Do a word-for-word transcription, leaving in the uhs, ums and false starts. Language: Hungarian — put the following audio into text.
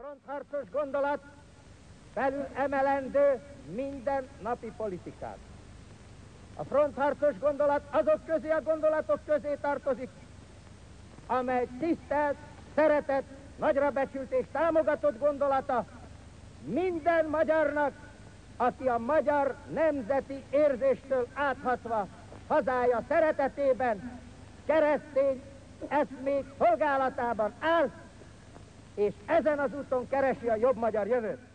frontharcos gondolat felül emelendő minden napi politikát. A frontharcos gondolat azok közé a gondolatok közé tartozik, amely tisztelt, szeretett, nagyra becsült és támogatott gondolata minden magyarnak, aki a magyar nemzeti érzéstől áthatva hazája szeretetében, keresztény eszmék szolgálatában áll, és ezen az úton keresi a jobb magyar jövőt.